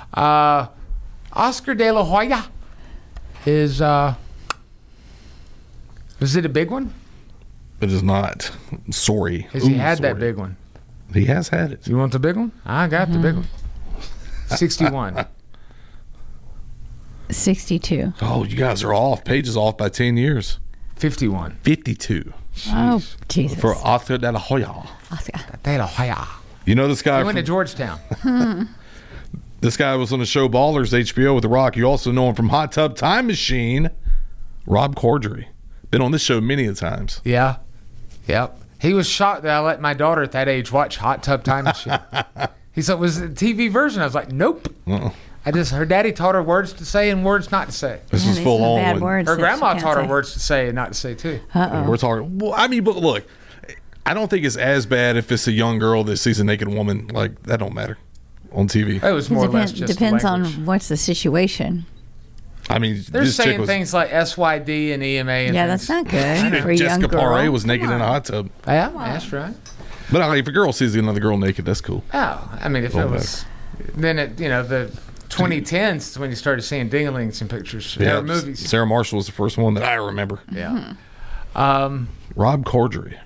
[SPEAKER 9] Oscar De La Hoya is, was it a big one?
[SPEAKER 10] It is not. Sorry.
[SPEAKER 9] Has he had that big one?
[SPEAKER 10] He has had it.
[SPEAKER 9] You want the big one? I got the big one. 61.
[SPEAKER 8] 62.
[SPEAKER 10] Oh, you guys are off. Paige is off by 10 years.
[SPEAKER 9] 51.
[SPEAKER 10] 52.
[SPEAKER 8] Oh, Jesus.
[SPEAKER 10] For Oscar De La Hoya.
[SPEAKER 9] De La Hoya.
[SPEAKER 10] You know this guy
[SPEAKER 9] He went to
[SPEAKER 10] from,
[SPEAKER 9] Georgetown.
[SPEAKER 10] this guy was on the show Ballers HBO with The Rock. You also know him from Hot Tub Time Machine. Rob Corddry. Been on this show many a times.
[SPEAKER 9] Yeah. Yep. He was shocked that I let my daughter at that age watch Hot Tub Time Machine. He said, was it a TV version? I was like, nope. Her daddy taught her words to say and words not to say.
[SPEAKER 10] This was full on.
[SPEAKER 9] Her grandma taught her words to say and not to say, too.
[SPEAKER 10] We're talking. Well, I mean, but look, I don't think it's as bad if it's a young girl that sees a naked woman. Like, that don't matter on TV.
[SPEAKER 9] It was more or less just
[SPEAKER 8] depends
[SPEAKER 9] language.
[SPEAKER 8] on what's the situation.
[SPEAKER 10] I mean,
[SPEAKER 9] They're
[SPEAKER 10] this chick
[SPEAKER 9] saying
[SPEAKER 10] was,
[SPEAKER 9] things like SYD and EMA. And
[SPEAKER 8] Yeah,
[SPEAKER 9] things.
[SPEAKER 8] that's not good for a young
[SPEAKER 10] Jessica
[SPEAKER 8] girl.
[SPEAKER 10] Paré was naked in a hot tub.
[SPEAKER 9] Yeah, that's right.
[SPEAKER 10] But like, if a girl sees another girl naked, that's cool.
[SPEAKER 9] Oh, I mean, if
[SPEAKER 10] Don't
[SPEAKER 9] it was, then it, the 2010s is when you started seeing dinglings in pictures.
[SPEAKER 10] Yeah,
[SPEAKER 9] Movies.
[SPEAKER 10] Sarah Marshall was the first one that I remember.
[SPEAKER 9] Yeah.
[SPEAKER 10] Rob Corddry.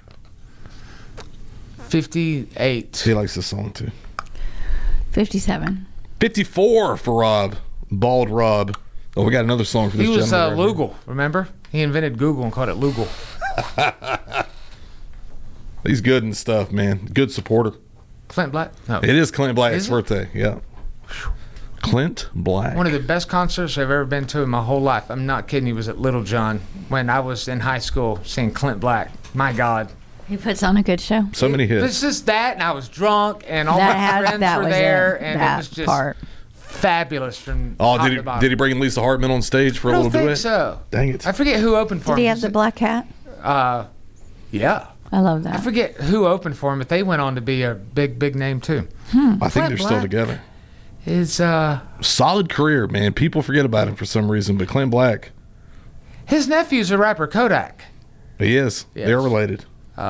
[SPEAKER 9] 58.
[SPEAKER 10] He likes this song too.
[SPEAKER 8] 57.
[SPEAKER 10] 54 for Rob. Bald Rob. Oh, we got another song for this
[SPEAKER 9] He was
[SPEAKER 10] gentleman. right
[SPEAKER 9] Lugal, remember? He invented Google and called it Lugal.
[SPEAKER 10] here. He's good and stuff, man. Good supporter.
[SPEAKER 9] Clint Black? No.
[SPEAKER 10] It is Clint Black's
[SPEAKER 9] Is it?
[SPEAKER 10] birthday. Yeah. Clint Black.
[SPEAKER 9] One of the best concerts I've ever been to in my whole life. I'm not kidding. He was at Little John when I was in high school seeing Clint Black. My God.
[SPEAKER 8] He puts on a good show.
[SPEAKER 10] So many hits.
[SPEAKER 9] It's just that, and I was drunk, and all
[SPEAKER 8] That
[SPEAKER 9] my
[SPEAKER 8] had-
[SPEAKER 9] friends
[SPEAKER 8] that
[SPEAKER 9] were
[SPEAKER 8] was
[SPEAKER 9] there,
[SPEAKER 8] it.
[SPEAKER 9] and
[SPEAKER 8] That
[SPEAKER 9] it was just
[SPEAKER 8] part.
[SPEAKER 9] fabulous from
[SPEAKER 10] Oh,
[SPEAKER 9] top
[SPEAKER 10] did
[SPEAKER 9] to bottom.
[SPEAKER 10] he bring Lisa Hartman on stage for a
[SPEAKER 9] I don't
[SPEAKER 10] little
[SPEAKER 9] think
[SPEAKER 10] duet?
[SPEAKER 9] so.
[SPEAKER 10] Dang it.
[SPEAKER 9] I forget who opened for
[SPEAKER 8] Did
[SPEAKER 9] him.
[SPEAKER 8] he have the black hat?
[SPEAKER 9] Yeah.
[SPEAKER 8] I love
[SPEAKER 9] I
[SPEAKER 8] that.
[SPEAKER 9] forget who opened for him, but they went on to be a big, big name too.
[SPEAKER 10] I think
[SPEAKER 9] Clint
[SPEAKER 10] they're still
[SPEAKER 9] Black
[SPEAKER 10] together.
[SPEAKER 9] His
[SPEAKER 10] Solid career, man. People forget about him for some reason, but Clint Black,
[SPEAKER 9] his nephew's a rapper, Kodak.
[SPEAKER 10] he is.
[SPEAKER 9] Yes.
[SPEAKER 10] They're related.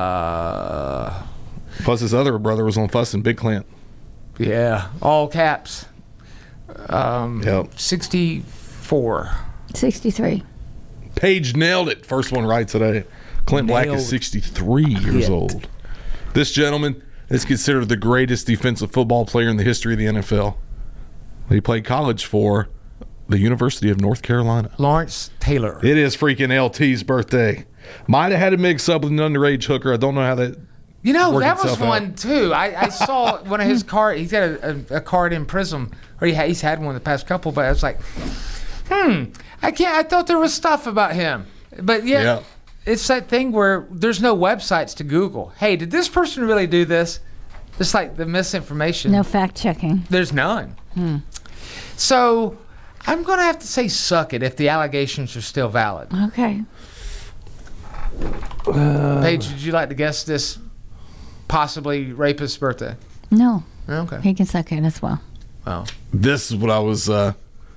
[SPEAKER 10] Plus, his other brother was on Fussin' Big Clint.
[SPEAKER 9] Yeah, all caps.
[SPEAKER 10] Yep.
[SPEAKER 9] 64.
[SPEAKER 8] 63.
[SPEAKER 10] Paige nailed it. First one right today. Clint Black
[SPEAKER 9] Nailed
[SPEAKER 10] is 63 years old. This gentleman is considered the greatest defensive football player in the history of the NFL. He played college for the University of North Carolina.
[SPEAKER 9] Lawrence Taylor.
[SPEAKER 10] It is freaking LT's birthday. Might have had a mix up with an underage hooker. I don't know how that.
[SPEAKER 9] You know,
[SPEAKER 10] worked
[SPEAKER 9] that was
[SPEAKER 10] itself out.
[SPEAKER 9] one too. I saw one of his cards. He's got a card in Prism, or he's had one the past couple. But I was like, I thought there was stuff about him, but yeah. It's that thing where there's no websites to Google. Hey, did this person really do this? Just like the misinformation.
[SPEAKER 8] No fact checking.
[SPEAKER 9] There's none. So I'm going to have to say suck it if the allegations are still valid.
[SPEAKER 8] Okay.
[SPEAKER 9] Paige, would you like to guess this possibly rapist's birthday?
[SPEAKER 8] No.
[SPEAKER 9] Okay.
[SPEAKER 8] He can suck it as well.
[SPEAKER 9] Well,
[SPEAKER 10] this is what I was. Yeah.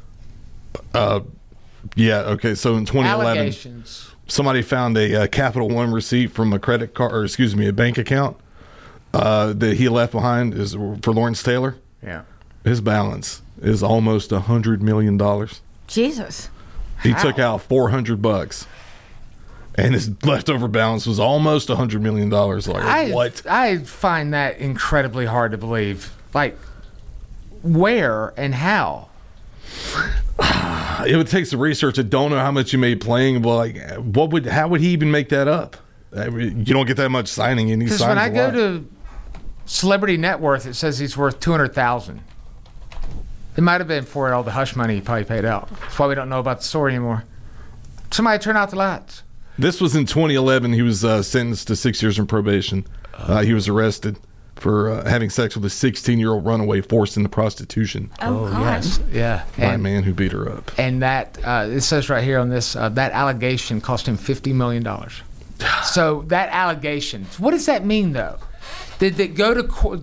[SPEAKER 10] Okay. So in 2011,
[SPEAKER 9] allegations.
[SPEAKER 10] somebody found a Capital One receipt from a credit card, or excuse me, a bank account that he left behind is for Lawrence Taylor.
[SPEAKER 9] Yeah.
[SPEAKER 10] His balance is almost $100 million.
[SPEAKER 8] Jesus.
[SPEAKER 10] He took out $400, and his leftover balance was almost $100 million. Like, what?
[SPEAKER 9] I find that incredibly hard to believe. Like, where and how?
[SPEAKER 10] It would take some research. I don't know how much he made playing, but like, how would he even make that up? You don't get that much signing, and he signs a lot.
[SPEAKER 9] Because when I go to Celebrity Net Worth, it says he's worth $200,000. It might have been for all the hush money he probably paid out. That's why we don't know about the story anymore. Somebody turn out the lights.
[SPEAKER 10] This was in 2011. He was sentenced to 6 years in probation. He was arrested for having sex with a 16-year-old runaway forced into prostitution.
[SPEAKER 9] Oh yes. Yeah.
[SPEAKER 10] By a man who beat her up.
[SPEAKER 9] And that, it says right here on this, that allegation cost him $50 million. So that allegation, what does that mean, though? Did they go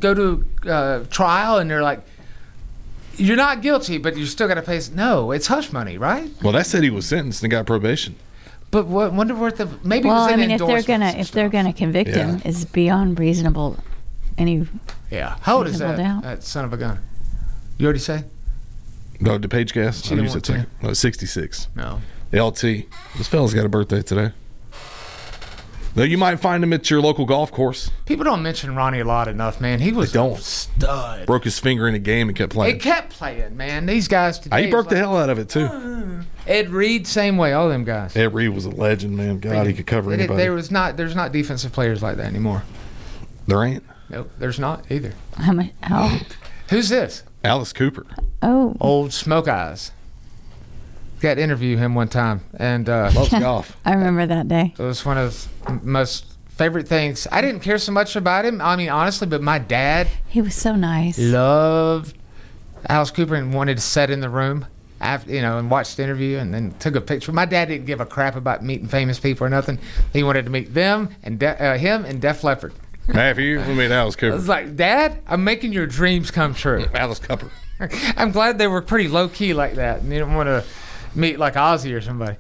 [SPEAKER 9] to trial and they're like, you're not guilty, but you're still got to pay? No, it's hush money, right?
[SPEAKER 10] Well, that said he was sentenced and got probation.
[SPEAKER 9] But wonder what the maybe.
[SPEAKER 8] Well,
[SPEAKER 9] it was
[SPEAKER 8] I mean, if they're gonna convict him, is beyond reasonable.
[SPEAKER 9] Yeah. How old is
[SPEAKER 8] reasonable doubt.
[SPEAKER 9] that son of a gun? You already say?
[SPEAKER 10] No, DePage Gas.
[SPEAKER 9] She didn't want to.
[SPEAKER 10] No, 66.
[SPEAKER 9] No.
[SPEAKER 10] LT. This fella's got a birthday today. Though you might find him at your local golf course.
[SPEAKER 9] People don't mention Ronnie a lot enough, man. He was a stud.
[SPEAKER 10] Broke his finger in a game and kept playing.
[SPEAKER 9] It kept playing, man. These guys today.
[SPEAKER 10] He broke the hell out of it, too.
[SPEAKER 9] Ed Reed, same way. All them guys.
[SPEAKER 10] Ed Reed was a legend, man. God, he could cover anybody.
[SPEAKER 9] There's not defensive players like that anymore.
[SPEAKER 10] There ain't?
[SPEAKER 9] Nope, there's not either.
[SPEAKER 8] How?
[SPEAKER 9] Who's this?
[SPEAKER 10] Alice Cooper.
[SPEAKER 8] Oh.
[SPEAKER 9] Old Smoke Eyes. Got to interview him one time, and
[SPEAKER 10] loves golf.
[SPEAKER 8] I remember that day.
[SPEAKER 9] It was one of the most favorite things. I didn't care so much about him, I mean, honestly, but my dad,
[SPEAKER 8] he was so nice.
[SPEAKER 9] Loved Alice Cooper and wanted to sit in the room after, and watch the interview and then took a picture. My dad didn't give a crap about meeting famous people or nothing. He wanted to meet them and him and Def Leppard.
[SPEAKER 10] If you meet Alice Cooper.
[SPEAKER 9] I was like, Dad, I'm making your dreams come true.
[SPEAKER 10] Alice Cooper.
[SPEAKER 9] I'm glad they were pretty low key like that, and you didn't want to meet like Ozzy or somebody.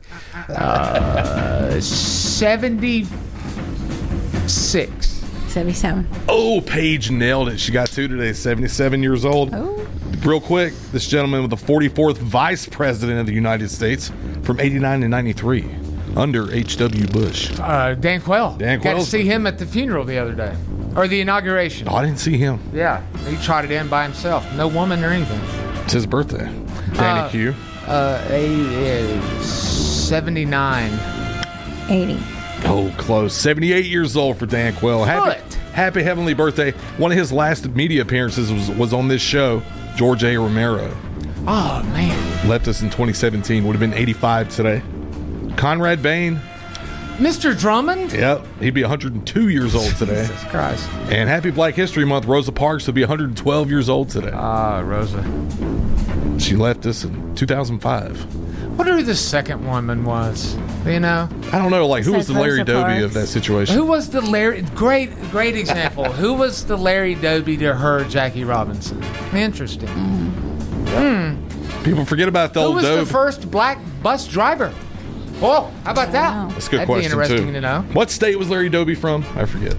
[SPEAKER 8] 77.
[SPEAKER 10] Oh, Paige nailed it. She got 2 today, 77 years old.
[SPEAKER 8] Oh.
[SPEAKER 10] Real quick, this gentleman was the 44th vice president of the United States from 89 to 93 under H.W. Bush.
[SPEAKER 9] Dan Quayle.
[SPEAKER 10] Got
[SPEAKER 9] to see him at the funeral the other day. Or the inauguration.
[SPEAKER 10] Oh, I didn't see him.
[SPEAKER 9] Yeah. He trotted in by himself. No woman or anything.
[SPEAKER 10] It's his birthday. Danny Q.
[SPEAKER 9] 79.
[SPEAKER 8] 80.
[SPEAKER 10] Oh, close. 78 years old for Dan Quayle. Happy heavenly birthday. One of his last media appearances was on this show, George A. Romero.
[SPEAKER 9] Oh, man.
[SPEAKER 10] Left us in 2017. Would have been 85 today. Conrad Bain.
[SPEAKER 9] Mr. Drummond?
[SPEAKER 10] Yep. He'd be 102 years old today.
[SPEAKER 9] Jesus Christ.
[SPEAKER 10] And happy Black History Month. Rosa Parks will be 112 years old today.
[SPEAKER 9] Rosa.
[SPEAKER 10] She left us in 2005.
[SPEAKER 9] I wonder who the second woman was. Do you know?
[SPEAKER 10] I don't know. Like, who was the Larry Doby of that situation?
[SPEAKER 9] Who was the Larry? Great example. Who was the Larry Doby to her Jackie Robinson? Interesting.
[SPEAKER 10] People forget about the old Doby.
[SPEAKER 9] Who was the first black bus driver? Oh, how about that?
[SPEAKER 10] That's a good
[SPEAKER 9] That'd
[SPEAKER 10] question,
[SPEAKER 9] be interesting
[SPEAKER 10] too.
[SPEAKER 9] to know.
[SPEAKER 10] What state was Larry Doby from? I forget.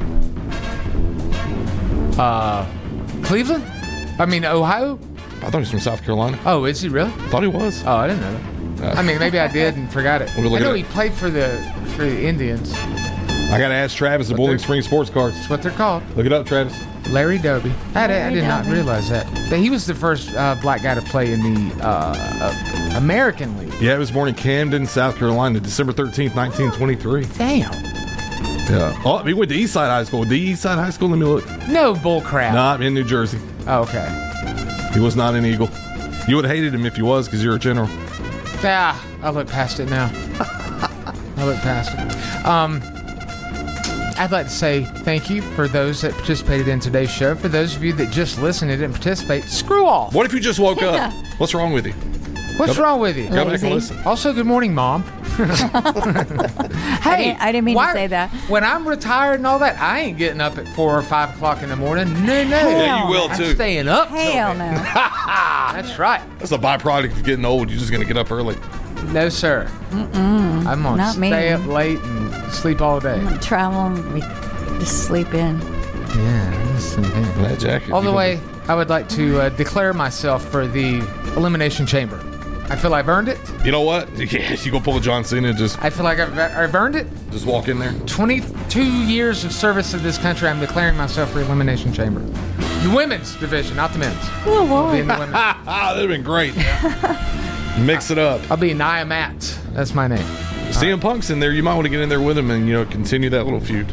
[SPEAKER 9] Cleveland? I mean, Ohio?
[SPEAKER 10] I thought he was from South Carolina.
[SPEAKER 9] Oh, is he really?
[SPEAKER 10] I thought he was.
[SPEAKER 9] Oh, I didn't know that. I mean, maybe I did and forgot it. I know he played for the Indians.
[SPEAKER 10] I got to ask Travis at Bowling Springs Sports Cards.
[SPEAKER 9] That's what they're called.
[SPEAKER 10] Look it up, Travis.
[SPEAKER 9] Larry Doby. I did not realize that. But he was the first black guy to play in the American League.
[SPEAKER 10] Yeah, he was born in Camden, South Carolina, December 13th, 1923.
[SPEAKER 9] Damn.
[SPEAKER 10] Yeah. Oh, he went to Eastside High School. The Eastside High School? Let me look.
[SPEAKER 9] No bull crap.
[SPEAKER 10] Nah, in New Jersey.
[SPEAKER 9] Oh, okay.
[SPEAKER 10] He was not an Eagle. You would have hated him if he was because you're a general.
[SPEAKER 9] I'll look past it now. I'll look past it. I'd like to say thank you for those that participated in today's show. For those of you that just listened and didn't participate, screw
[SPEAKER 10] What if you just woke up? What's wrong with you?
[SPEAKER 9] What's wrong with you?
[SPEAKER 10] Go back and listen.
[SPEAKER 9] Also, good morning, Mom. Hey,
[SPEAKER 8] I didn't mean to say that.
[SPEAKER 9] When I'm retired and all that, I ain't getting up at 4 or 5 o'clock in the morning. No.
[SPEAKER 10] Yeah, you will too.
[SPEAKER 9] I'm staying up.
[SPEAKER 8] Hell no.
[SPEAKER 9] That's right.
[SPEAKER 10] That's a byproduct of getting old. You're just going to get up early.
[SPEAKER 9] No, sir. I'm going to stay up late and sleep all day.
[SPEAKER 8] I'm gonna travel and just sleep in.
[SPEAKER 9] Yeah, just sleep in.
[SPEAKER 10] That jacket.
[SPEAKER 9] All the way, I would like to declare myself for the Elimination Chamber. I feel I've earned it.
[SPEAKER 10] You know what? Yeah, you go pull a John Cena and just...
[SPEAKER 9] I feel like I've earned it.
[SPEAKER 10] Just walk in there.
[SPEAKER 9] 22 years of service to this country. I'm declaring myself for Elimination Chamber. The women's division, not the men's.
[SPEAKER 8] Oh, boy.
[SPEAKER 9] I'll be in the women's.
[SPEAKER 10] That'd have been great. Mix it up.
[SPEAKER 9] I'll be Nia Matt. That's my name.
[SPEAKER 10] CM Punk's in there. You might want to get in there with him and, continue that little feud.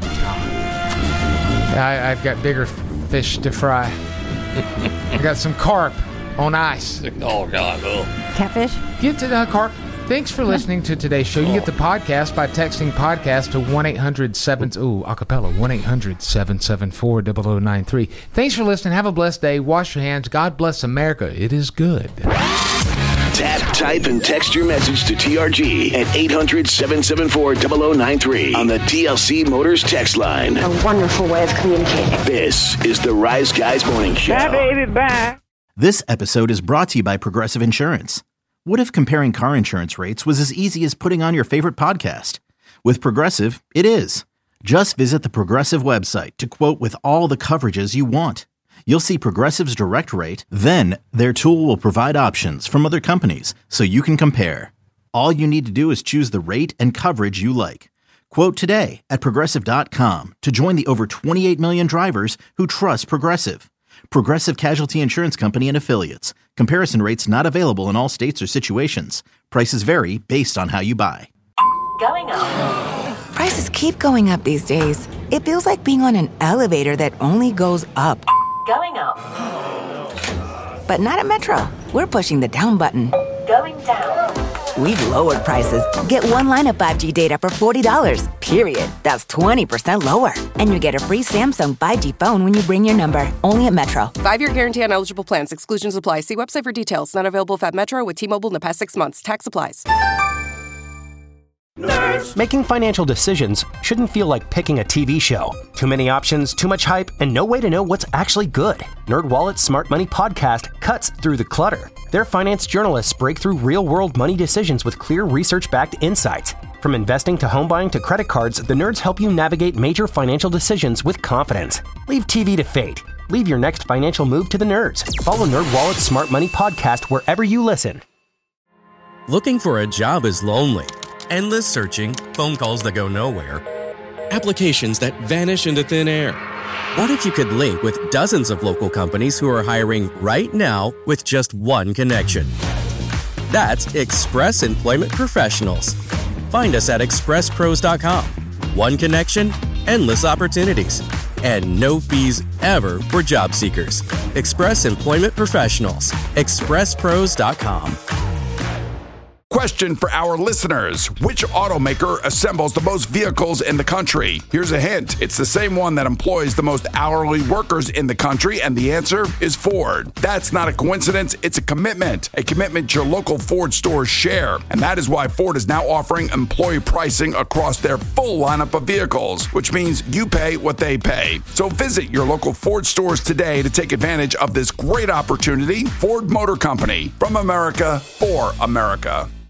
[SPEAKER 9] I've got bigger fish to fry. I got some carp on ice.
[SPEAKER 10] Oh, God. Oh.
[SPEAKER 8] Catfish?
[SPEAKER 9] Get to the carp. Thanks for listening to today's show. You can get the podcast by texting podcast to 1-800-7... acapella. 1-800-774-0093. Thanks for listening. Have a blessed day. Wash your hands. God bless America. It is good.
[SPEAKER 13] Tap, type, and text your message to TRG at 800-774-0093 on the TLC Motors text line.
[SPEAKER 16] A wonderful way of communicating.
[SPEAKER 13] This is the Rise Guys Morning Show.
[SPEAKER 15] Bye, baby, bye.
[SPEAKER 1] This episode is brought to you by Progressive Insurance. What if comparing car insurance rates was as easy as putting on your favorite podcast? With Progressive, it is. Just visit the Progressive website to quote with all the coverages you want. You'll see Progressive's direct rate, then their tool will provide options from other companies so you can compare. All you need to do is choose the rate and coverage you like. Quote today at Progressive.com to join the over 28 million drivers who trust Progressive. Progressive Casualty Insurance Company and Affiliates. Comparison rates not available in all states or situations. Prices vary based on how you buy.
[SPEAKER 2] Going up.
[SPEAKER 3] Prices keep going up these days. It feels like being on an elevator that only goes up.
[SPEAKER 2] Going up.
[SPEAKER 3] But not at Metro. We're pushing the down button.
[SPEAKER 2] Going down.
[SPEAKER 3] We've lowered prices. Get one line of 5G data for $40, period. That's 20% lower. And you get a free Samsung 5G phone when you bring your number. Only at Metro.
[SPEAKER 4] 5-year guarantee on eligible plans. Exclusions apply. See website for details. Not available at Metro with T-Mobile in the past 6 months. Tax applies.
[SPEAKER 5] Nerds. Making financial decisions shouldn't feel like picking a TV show. Too many options, too much hype, and no way to know what's actually good. NerdWallet's Smart Money Podcast cuts through the clutter. Their finance journalists break through real-world money decisions with clear research-backed insights. From investing to home buying to credit cards, the nerds help you navigate major financial decisions with confidence. Leave TV to fate. Leave your next financial move to the nerds. Follow NerdWallet's Smart Money Podcast wherever you listen.
[SPEAKER 11] Looking for a job is lonely. Endless searching, phone calls that go nowhere, applications that vanish into thin air. What if you could link with dozens of local companies who are hiring right now with just one connection? That's Express Employment Professionals. Find us at expresspros.com. One connection, endless opportunities, and no fees ever for job seekers. Express Employment Professionals. expresspros.com.
[SPEAKER 12] Question for our listeners. Which automaker assembles the most vehicles in the country? Here's a hint. It's the same one that employs the most hourly workers in the country, and the answer is Ford. That's not a coincidence. It's a commitment your local Ford stores share. And that is why Ford is now offering employee pricing across their full lineup of vehicles, which means you pay what they pay. So visit your local Ford stores today to take advantage of this great opportunity. Ford Motor Company, from America, for America.